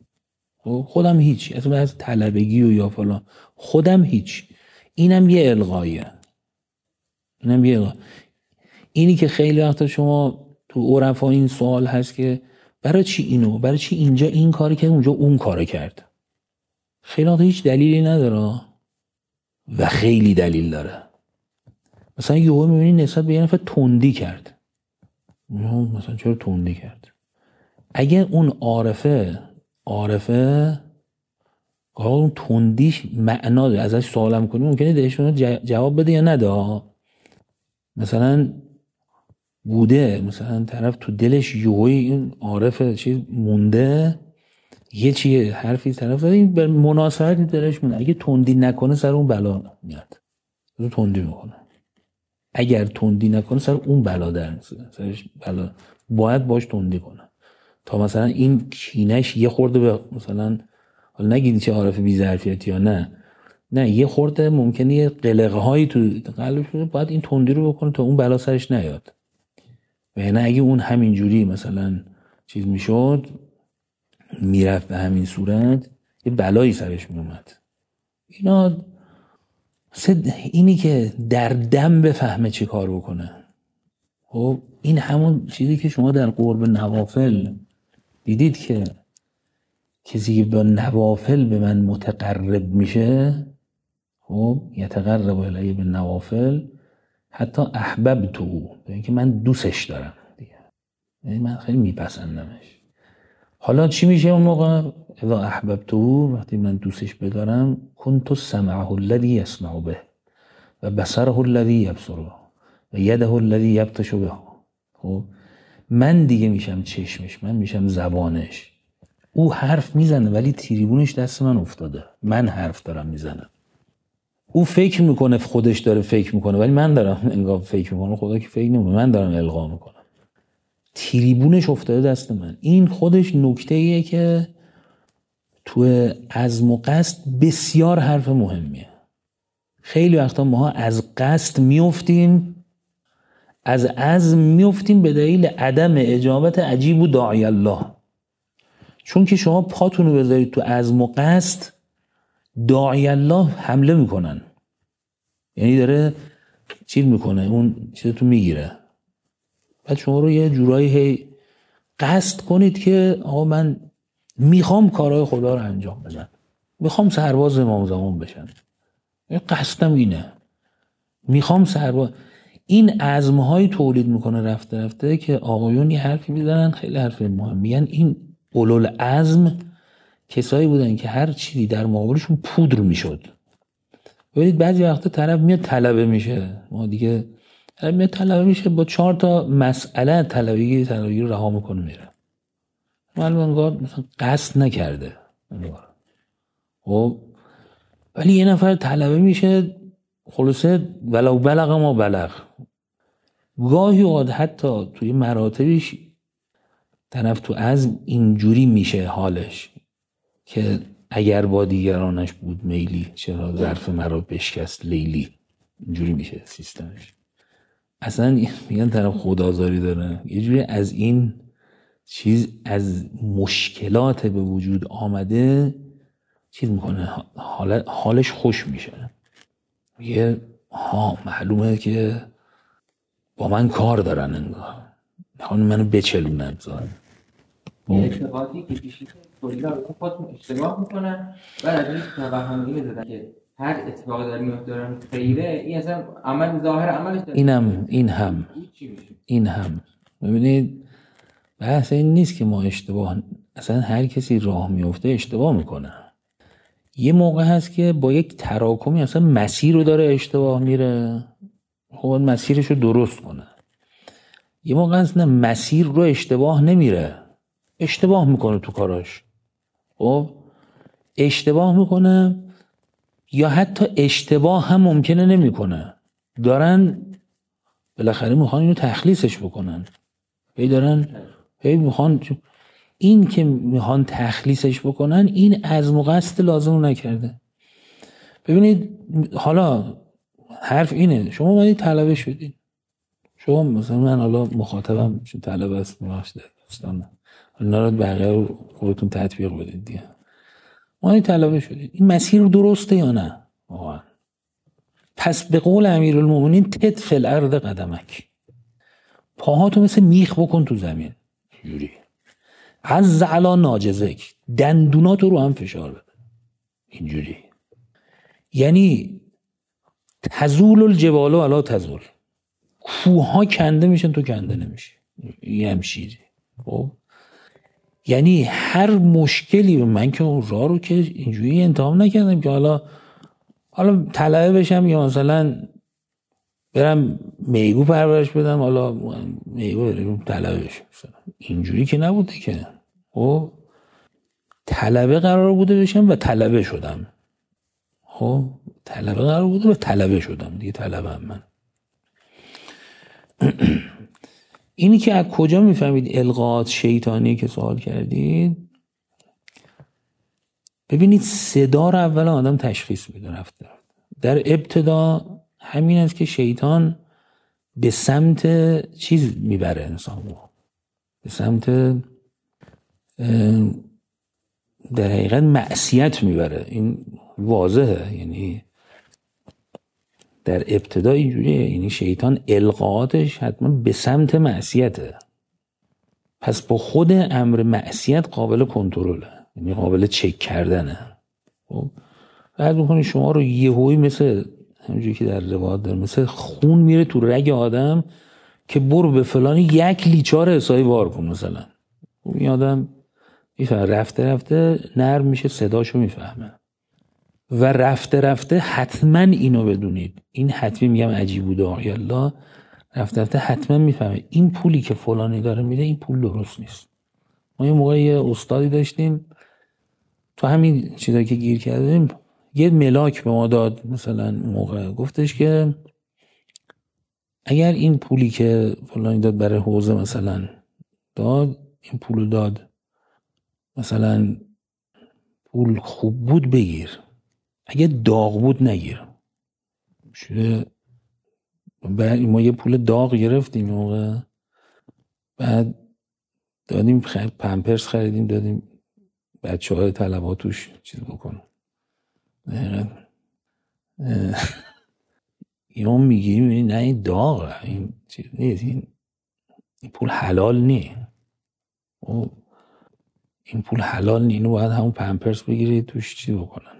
خودم هیچی، اصلا از طلبگی و یا فلان، خودم هیچ. اینم یه الغایه، اینم یه الغایه. اینی که خیلی وقتا شما تو عرفا این سوال هست که برای چی اینو، برای چی اینجا این کاری کرد اونجا اون کارو کرد. خیلی وقتا هیچ دلیلی نداره و خیلی دلیل داره. مثلا یهو میبینی نسبت به یه نفر تندی کرد، مثلا چرا تندی کرد؟ اگه اون عارفه عارفه اون تندیش معنا داره، ازش سوالم کنی ممکنه دهشون جواب بده یا نده. مثلا بوده مثلا طرف تو دلش یوهی این عارفه چیز مونده، یه چیه حرفی طرف زده، این به مناسبت دلش مونده، اگه تندی نکنه سر اون بلا میاد، تو تندی میکنه. اگر تندی نکنه سر اون بلا در میاد، سرش بلا، باید باش تندی کنه تا مثلا این کینش یه خورده به مثلا، حالا نگید چه عارف بی ظرفیت یا نه نه یه خورده ممکنه یه قلقه هایی تو قلبش بوده، باید این تندی رو بکنه تا اون بلا سرش نیاد. و نه اگه اون همین جوری مثلا چیز میشد، میرفت به همین صورت، یه بلایی سرش میومد. اینا اینی که در دم بفهمه چه کار بکنه. خب این همون چیزی که شما در قرب نوافل دیدید که کسی که با نوافل به من متقرب میشه، خب یتقرب الیه به نوافل حتی احببتو، یعنی که من دوستش دارم دیگه، یعنی من خیلی میپسندمش. حالا چی میشه اون موقع؟ اذا احببتو، وقتی من دوستش بدارم، کنت سمعه الذی یسمع به و بصره الذی یبصر به و یده الذی یبطش به. خب من دیگه میشم چشمش، من میشم زبانش. او حرف میزنه ولی تریبونش دست من افتاده، من حرف دارم میزنم. او فکر میکنه خودش داره فکر میکنه ولی من دارم انگار فکر میکنم، خدا که فکر نمیکنه، من دارم القا میکنم، تریبونش افتاده دست من. این خودش نکته ایه که تو عزم و قصد بسیار حرف مهمیه. خیلی وقتا ما از قصد میفتیم، از عزم میفتیم به دلیل عدم اجابت عجیب و داعی الله. چون که شما پاتونو بذارید تو عزم و قصد، داعی الله حمله میکنن، یعنی داره چیز میکنه، اون چیزتو میگیره. بعد شما رو یه جورایی هی قصد کنید که آقا من میخوام کارهای خدا رو انجام بدم، میخوام سرباز امام زمان بشم، قصدم اینه، میخوام سرباز. این عزم‌های تولید میکنه رفته رفته که آقایون یه حرفی میزنن خیلی حرف مهم، میگن این اولوالعزم کسایی بودن که هر چیزی در مقابلشون پودر میشد. ببینید بعضی وقتا طرف میاد طلبه میشه، ما دیگه میاد طلبه میشه با چهار تا مسئله طلبی طلبی رو رها میکنه میره. معلوم انگار مثلا قصد نکرده انگار. خب ولی یه نفر طلبه میشه خلاصه ولو بلغ ما بلغ. گاهی اوقات حتی توی مراتبش طرف تو عزم اینجوری میشه حالش که اگر با دیگرانش بود میلی چرا ظرف مرا بشکست لیلی. اینجوری میشه سیستمش. اصلا میگن طرف خودآزاری داره، یه جوری از این چیز، از مشکلات به وجود آمده چیز میکنه، حال حالش خوش میشه. میگه ها معلومه که با من کار دارن انگار میخوان منو بچلونن. زار اعتقادی که پیشی تولیدا رو خودتون اشتباه میکنن و از این توهمی میزدن که هر اتفاق داره میفته خیره، این اصلا عمل ظاهر عملش داره. اینم این هم این هم ببینید بحث این نیست که ما اشتباه، اصلا هر کسی راه میفته اشتباه میکنه. یه موقع هست که با یک تراکمی اصلا مسیر رو داره اشتباه میره، خب مسیرش رو درست کنه. یه موقع هست نه مسیر رو اشتباه نمیره، اشتباه میکنه تو کاراش. خب اشتباه میکنه یا حتی اشتباه هم ممکنه نمیکنه، دارن بالاخره میخوان اینو تخلیصش بکنن، هی دارن هی میخوان. این که میخوان تخلیصش بکنن این از قصد لازم نکرده. ببینید حالا حرف اینه، شما اومدید طلبه شدید، شما مثلا من حالا مخاطبم چون طلبه است میاشته دوستان اینا رو بقیه خودتون تطبیق بدید دیگه. اومدید طلبه شدید، این مسیر درسته یا نه؟ آه. پس به قول امیرالمومنین تد فی الارض قدمک، پاهاتو مثل میخ بکن تو زمین جوری، عز علی ناجزک، دندوناتو رو هم فشار بده اینجوری. یعنی تزول الجبال ولا تزول، کوها کنده میشن تو کنده نمیشه، یه همشیری. خب یعنی هر مشکلی، من که اون راه رو که اینجوری انتخاب نکردم که حالا حالا طلبه بشم یا مثلا برم میگو پرورش بدم، حالا میگو برم طلبه بشم، اینجوری که نبوده که. خب طلبه قرار بوده بشم و طلبه شدم. خب طلبه قرار بوده و طلبه شدم دیگه، طلبه هم من. اینی که از کجا میفهمید القاءات شیطانی که سوال کردید؟ ببینید صدا رو اول آدم تشخیص میده رفته. در ابتدا همین است که شیطان به سمت چیز میبره انسان رو، به سمت در حقیقت معصیت میبره. این واضحه، یعنی در ابتدا اینجوریه، یعنی شیطان القاءاتش حتما به سمت معصیته. پس با خود امر معصیت قابل کنترله، یعنی قابل چک کردنه. خب بعد میکنه شما رو یهویی مثل همونجوری که در روایت داره مثل خون میره تو رگ آدم که برو به فلانی یک لیچار حسابی وار کن مثلا. این آدم میفهمه، رفته رفته نرم میشه، صداشو میفهمه و رفته رفته حتما اینو بدونید، این حتمی میگم عجیب و داعی الله، رفته رفته حتما میفهمه این پولی که فلانی داره میده این پول درست نیست. ما یه موقع یه استادی داشتیم تو همین چیزایی که گیر کردیم، یه ملاک به ما داد مثلا موقع، گفتش که اگر این پولی که فلانی داد برای حوزه مثلا داد، این پولو داد مثلا پول خوب بود بگیر، اگه داغ بود نگیر. شده بعد ما یه پول داغ گرفتیم موقع، بعد دادیم خرید پمپرس خریدیم دادیم بچه های طلبا توش چیز بکنم. یا میگیم نه این داغه، این چیز نیست، این, این پول حلال نیست، این پول حلال نیست، اینو باید همون پمپرس بگیرید توش چیز بکنن.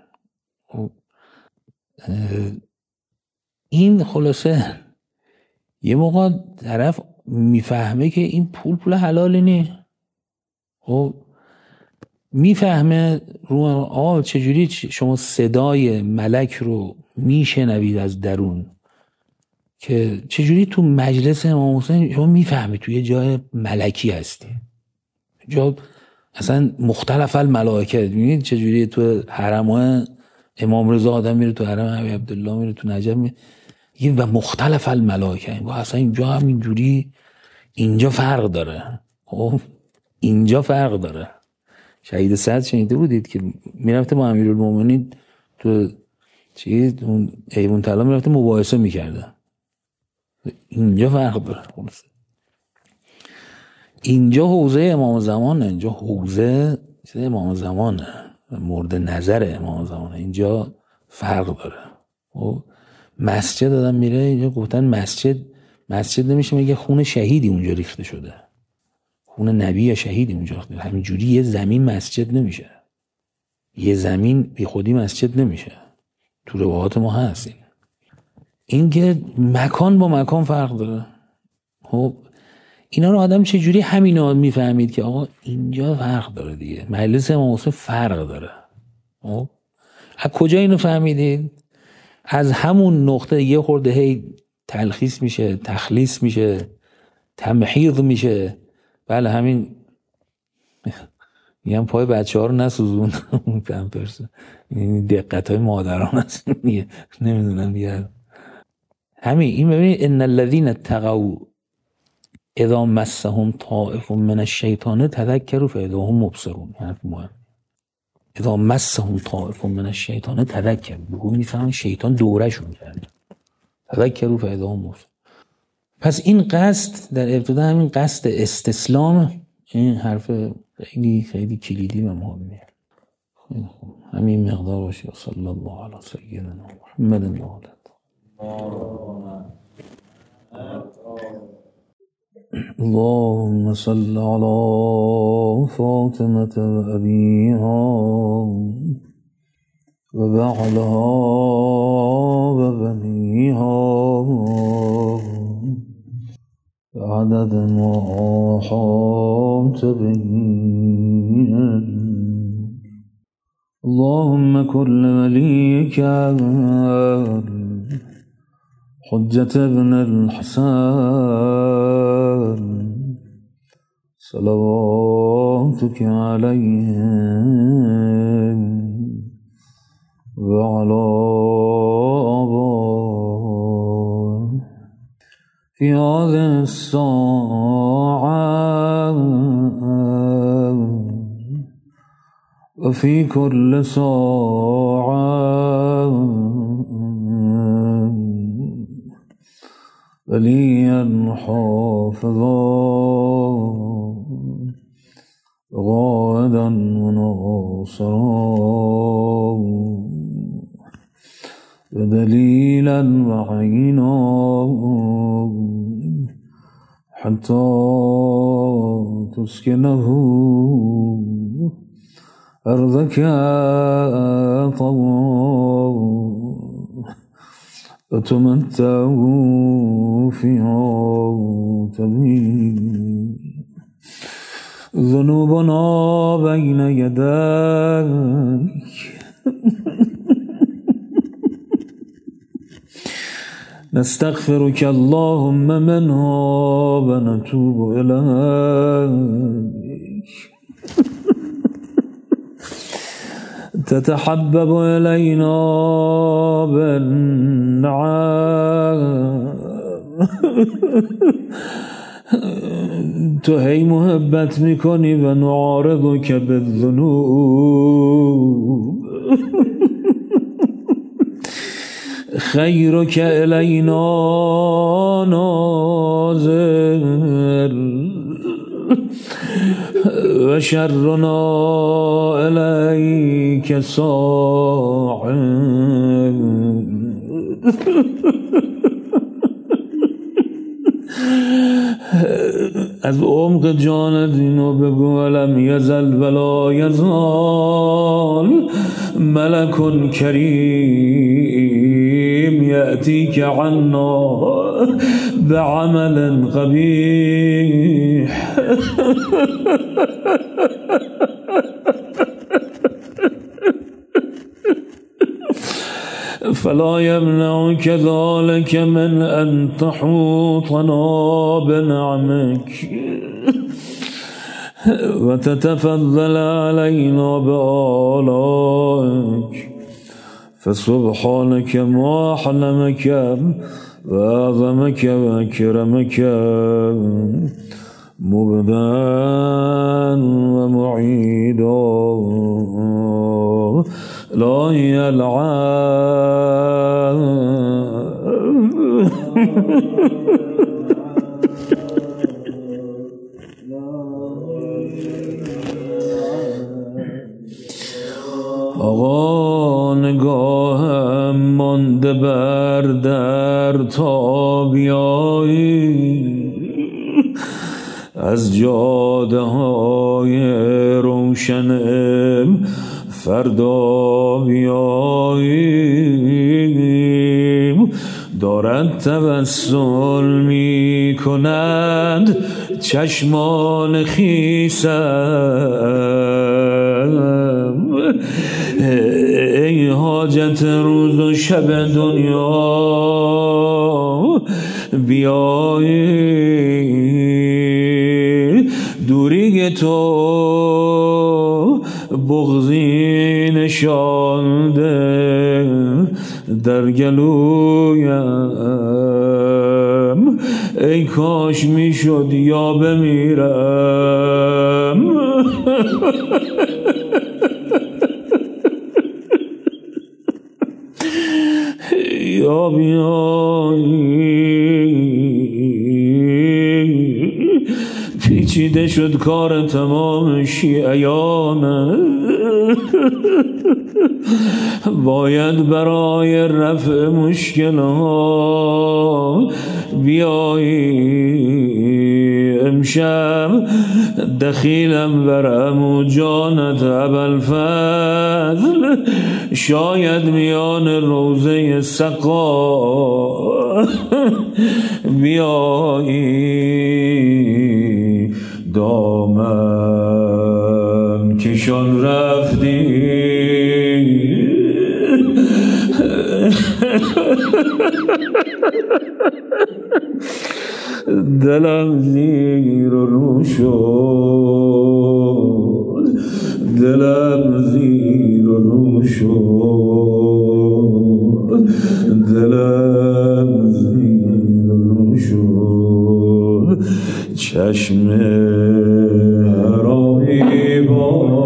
این خلاصه یه موقع طرف میفهمه که این پول پول حلالی نیست، خب میفهمه رو آه چجوری شما صدای ملک رو میشنوید از درون، که چجوری تو مجلس امام حسین شما میفهمی تو یه جای ملکی هستی، جا اصلا مختلف الملائکه. میبینید چجوری تو حرم‌های امام رضا آدم میره، تو حرم ابی عبدالله میره، تو نجف میره و مختلف الملائکه. و اصلا اینجا هم اینجوری، اینجا فرق داره. خب اینجا فرق داره. شهید صدر شنیده بودید که میرفته با امیرالمومنین تو چی اون ایوان طلا میرفته مباحثه میکرده. اینجا فرق داره. اینجا حوزه امام زمانه، اینجا حوزه امام زمانه، مورد نظر امام زمانه. اینجا فرق داره. و مسجد دادم میره اینجا گفتن مسجد مسجد نمیشه مگه خون شهیدی اونجا ریخته شده، خون نبی یا شهیدی اونجا ریخته. همینجوری یه زمین مسجد نمیشه، یه زمین بی خودی مسجد نمیشه. تو روایات ما هست این. این که مکان با مکان فرق داره. خب اینا رو آدم چجوری همینا میفهمید که آقا اینجا فرق داره دیگه، مجلس امام حسین فرق داره. خب از کجا اینو فهمیدید؟ از همون نقطه یه خورده هی تلخیص میشه، تخلیص میشه، تمحیض میشه. بله همین میگم پای بچه ها رو نسوزون پمپرس، این دقت های مادران هست نمیدونم دیگه. همین این ببینید ان الذين اتقوا اذا مسهم طائف من الشیطان تذکروا فاذا هم مبصرون. حرف مهم. اذا مسهم طائف من الشیطان تذکروا، بگو میفهمن شیطان دورشون کرده. تذکروا فاذا هم مبصرون. پس این قصد در ابتدا همین قصد استسلام، این حرف خیلی خیلی کلیدی و مهمه. همین مقدار باشه. صلی الله علی سیدنا محمد و آله. اللهم صل على فاطمة وأبيها وبعلها وبنيها عدد ما أحاط به. اللهم كل وليك حجة ابن الحسن صلواتك عليه وعلى آبائه في هذه الساعة وفي كل ساعة وليا حافظا غائدا وناصرا ودليلا وعينا حتى تسكنه أرضك طوعا وتمتعوا فيها تبين. ذنوبنا بين يديك نستغفرك اللهم منها ونتوب إليك. تتحبب إلينا بالنعم تو هی محبت میکنی و نعارض که بالذنوب خیرک الینا نازل و شرنا الیک صاعد. از عمق جان دینو بگو لم یزل ولا یزال ملک کریم یأتیک عنا بعمل قبیح. فلا يمنعك ذلك من أن تحوطنا بنعمك وتتفضل علينا بآلائك، فسبحانك ما حلمك وأعظمك وأكرمك مبدا ومعيدا لا يلعب آقا نگاهم مانده بر در تا بیایی، از جاده های روشن فردا بیاییم. دارد توسل می کند چشمان خیسم، ای حاجت روز و شب دنیا بیایی. دوری تو بغضی نشانده در گلویم، ای کاش می شد یا بمیرم. یا بیایی، پیچیده شد کار تمام شیعیان، باید برای رفع مشکلات بیایی. امشب دخیلم برم و جانت ابوالفضل، شاید میان روضه سقا بیایی. دامن کشان رفتی دلم زیر رو شد، دلم زیر رو شد، دلم زیر رو شد. چشم حرامی با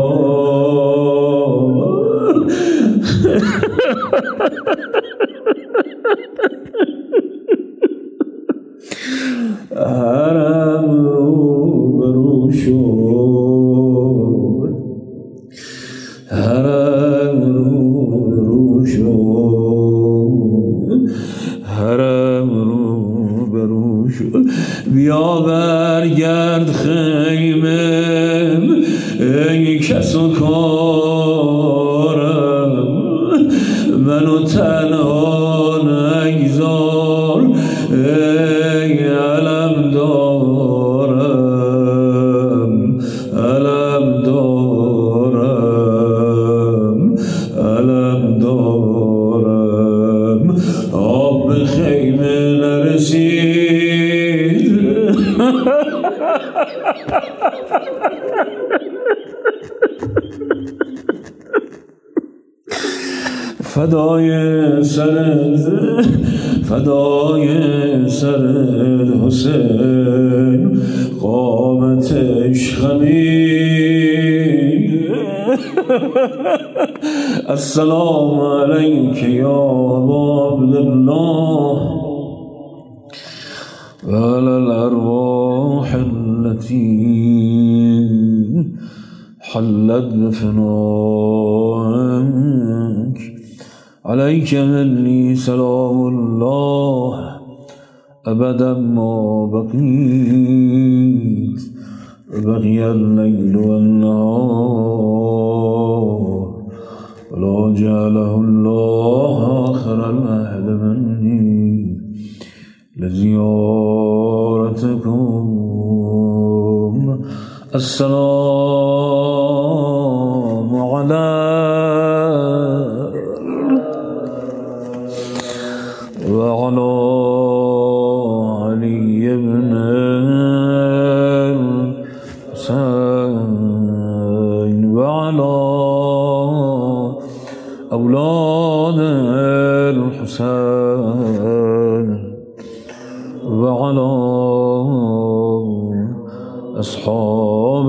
حرم رو برو شد، حرم رو برو شد، حرم رو برو شد. بیا برگرد خیمم ای کس و کارم، منو تنها نگذار ای علم دارم، علم دارم، علم دارم. آب به خیمه نرسید فدای سرت، فدای سرت حسین، قامتش خمید. السلام علیک یا ابا عبدالله و علی الارواح التي حلت بفنائك. عليك مني سلام الله أبدا ما بقيت، بقي الليل والنهار، ولا جعله الله آخر العهد مني لزيارتكم. السلام على أولاد الحسين وعلى أصحاب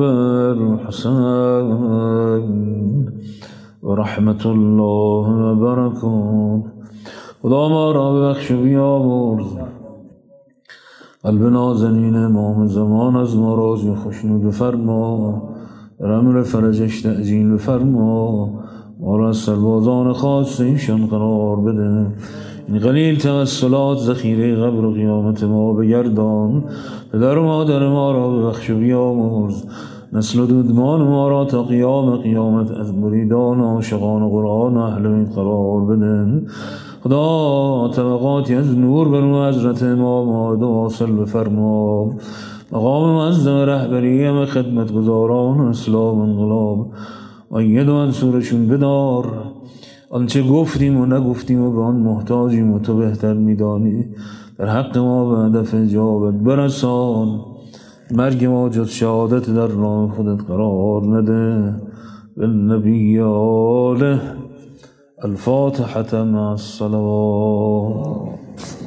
الحسين ورحمة الله وبركاته. خدا ما را ببخش و بیامرز، قلب نازنین امام زمان از ما راضی خوشنود بفرما، در امر فرجش تعجیل بفرما، ما را از سربازان خاص ایشان قرار بده. این قلیل توسلات ذخیره قبر و قیامت ما بگردان. پدر و مادر ما را ببخش و بیامرز، نسل و دودمان ما را تا قیام قیامت از مریدان و عاشقان قرآن و اهل بیت قرار بده. خدا طبقاتی از نور بر او حضرت امام آمد و حاصل بفرما. مقام معظم رهبری خدمتگزاران اسلام انقلاب مؤید و منصورشون بدار. آنچه گفتیم و نگفتیم و به آن محتاجیم و تو بهتر میدانی، در حق ما به هدف اجابت برسان. مرگ ما جز شهادت در راه خودت قرار نده. بالنبی آله الفاتحة مع الصلوات.